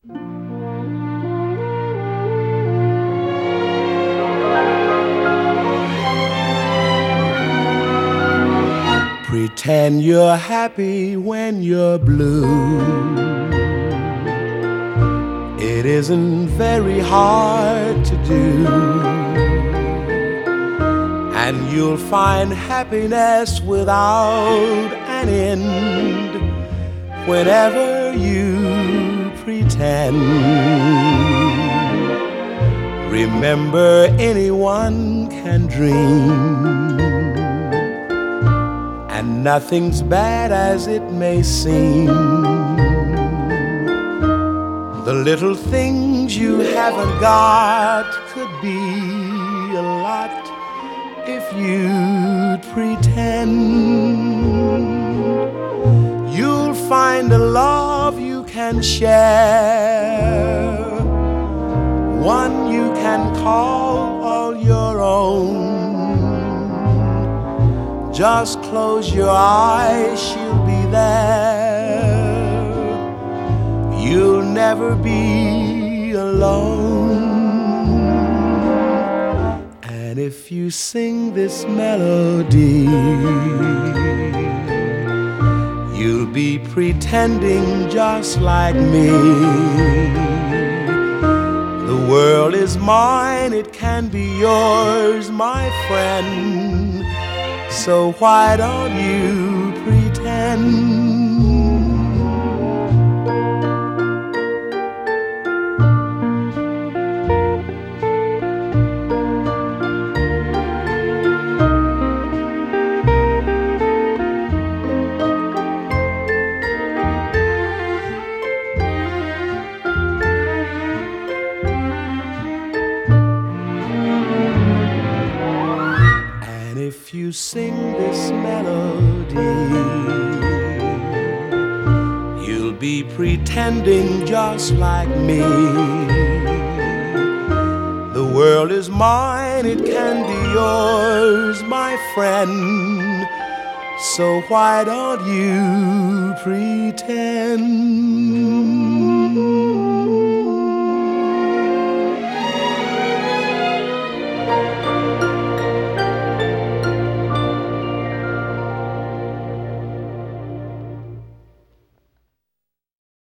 Pretend you're happy when you're blue. It isn't very hard to do, and you'll find happiness without an end whenever you pretend. Remember, anyone can dream, and nothing's bad as it may seem. The little things you haven't got could be a lot if you'd pretend. You'll find a love you can share, one you can call all your own. Just close your eyes, she'll be there. You'll never be alone. And if you sing this melody, you'll be pretending just like me. The world is mine, it can be yours, my friend. So why don't you pretend? If you sing this melody, you'll be pretending just like me. The world is mine, it can be yours, my friend. So why don't you pretend?